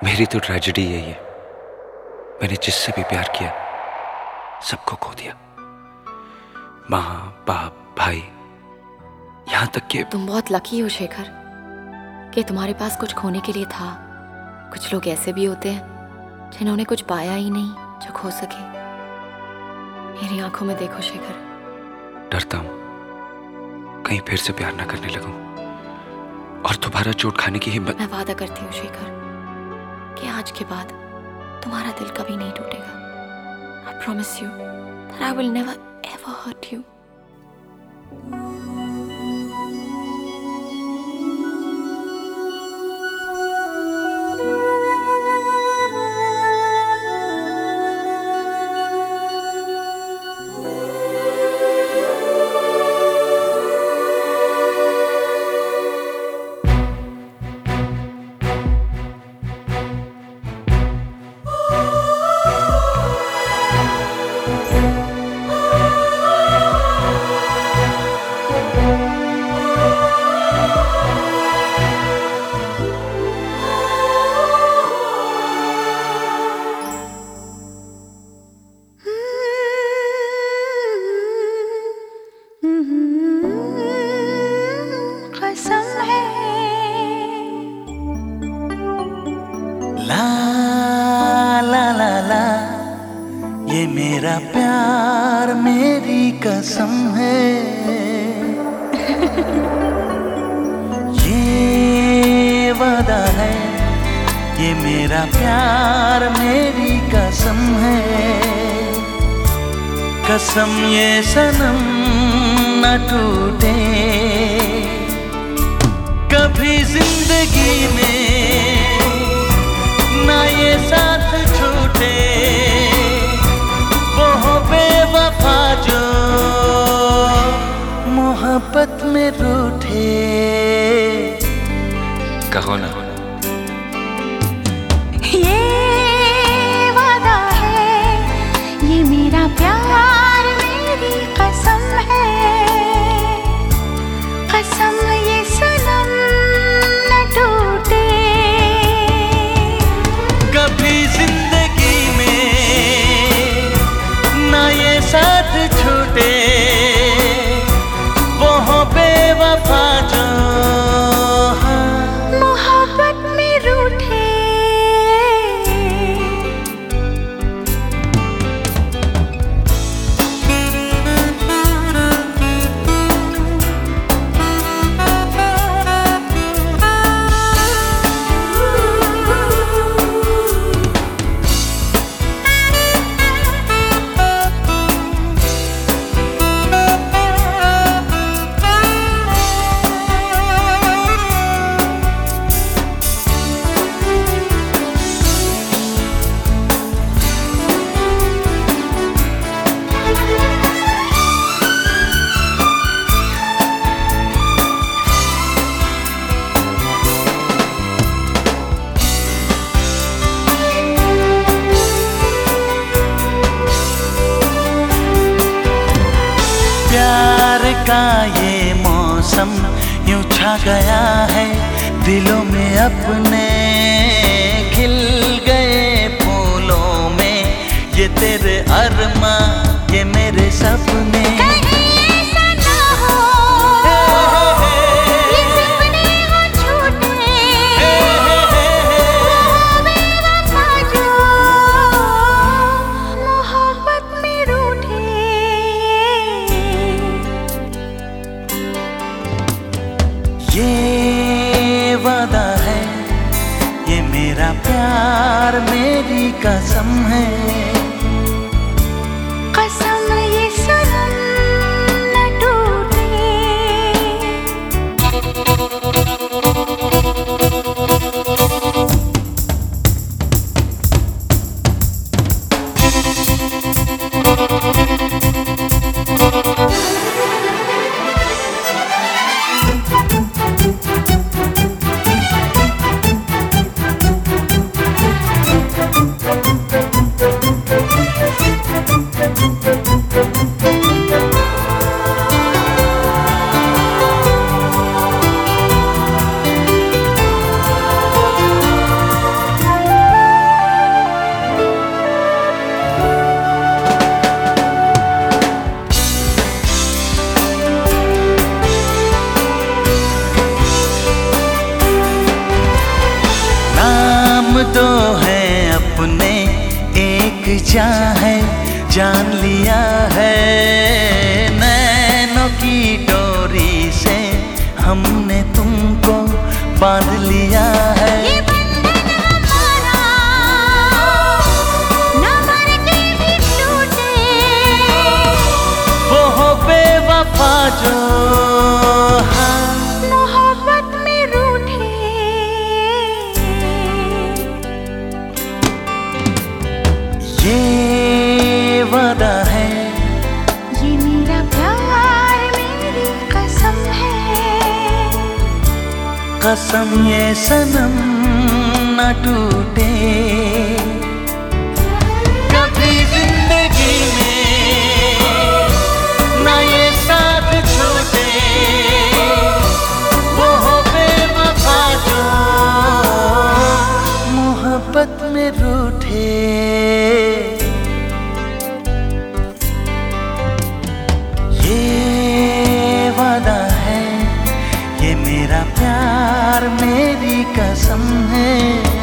मेरी तो ट्रेजेडी यही है। मैंने जिससे भी प्यार किया सबको खो दिया। माँ, बाप, भाई, यहाँ तक कि तुम बहुत लकी हो शेखर कि तुम्हारे पास कुछ खोने के लिए था। कुछ लोग ऐसे भी होते हैं जिन्होंने कुछ पाया ही नहीं जो खो सके। मेरी आंखों में देखो शेखर। डरता हूँ कहीं फिर से प्यार ना करने लगूं और दोबारा चोट खाने की हिम्मत। मैं वादा करती हूँ शेखर कि आज के बाद तुम्हारा दिल कभी नहीं टूटेगा। I promise you that I will never ever hurt you. ला ला ला ला, ये मेरा प्यार मेरी कसम है। ये वादा है, ये मेरा प्यार मेरी कसम है। कसम ये सनम न टूटे कभी जिंदगी में, ना ये साथ छूटे। वो हो बेवफा जो मोहब्बत में रूठे। कहो ना। ये वादा है, ये मेरा प्यार मेरी कसम है। कसम ये सनम न टूटे कभी जिंदगी में, ना ये साथ छूटे। वो हो बेवफा जो मोहब्बत में रूठे। प्यार का ये मौसम यूं छा गया है दिलों में अपने। खिल गए फूलों में ये तेरे अरमा, ये मेरे सपने। कहीं ऐसा ना हो ये सपने हो छूटे। बेवफा जो मोहब्बत में रूठे। ये वादा है, ये मेरा प्यार मेरी कसम है। कसम ये सनम न टूटे। तो है अपने, एक जान है, जान लिया है। नैनों की डोरी से हमने तुमको बांध लिया है। ये बंधन हमारा न मर के भी टूटे, वो हो बेवफा जो हाँ मोहब्बत में रूठे। ये वादा है, ये मेरा प्यार मेरी कसम है। कसम ये सनम न टूटे। कभी जिंदगी में न ये साथ छूटे, वो हो बेवफा जो मोहब्बत में रूठे। ये वादा है, ये मेरा प्यार मेरी कसम है।